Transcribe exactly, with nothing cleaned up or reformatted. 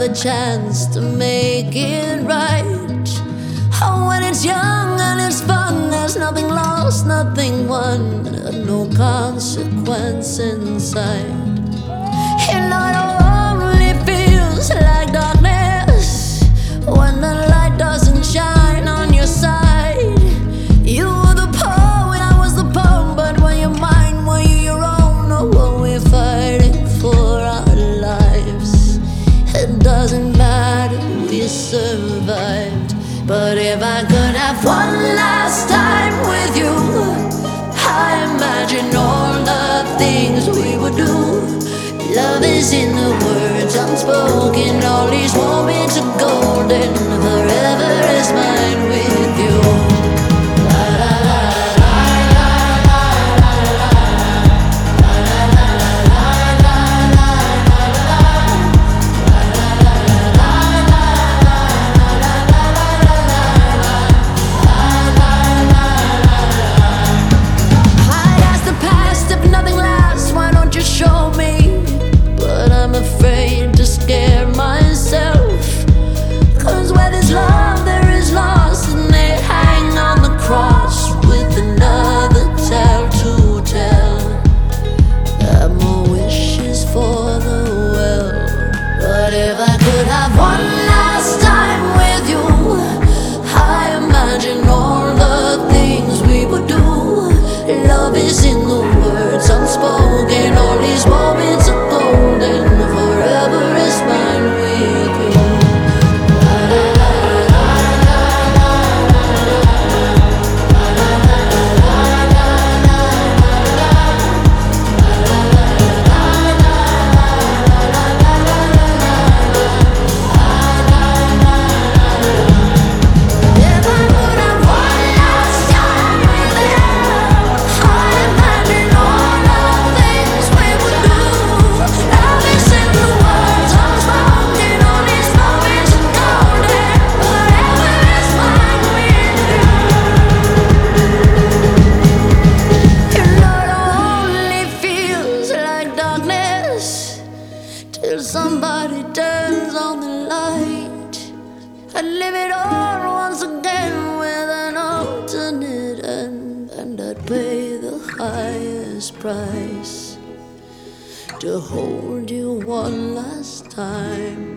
a chance to make it right. Oh, when it's young and it's fun, there's nothing lost, nothing won, and no consequence inside. You know it only feels like darkness when the light doesn't shine on your side. You were the poet, I was the poem, but when you're mine, were you your own, or were we fighting for our lives? It doesn't matter, we survived. But if I could have one last time with you, I imagine all the things we would do. Love is in the words unspoken, all these moments are golden. Forever is mine with you. Afraid to scare myself, 'cause where there's love there is loss, and they hang on the cross with another tale to tell. Got more wishes for the well, but if I could have one last time with you, I imagine all the things we would do. Love is in the words unspoken, all these moments are golden. Forever is mine with you. If I could have one last time with you, I imagine all the things we would do. Love is in the words unspoken, all these moments are golden. Forever is mine with you. You know it only feels like darkness till somebody turns on the light. I'd live it all once again with an alternate end, and I'd pay the highest price to hold you one last time.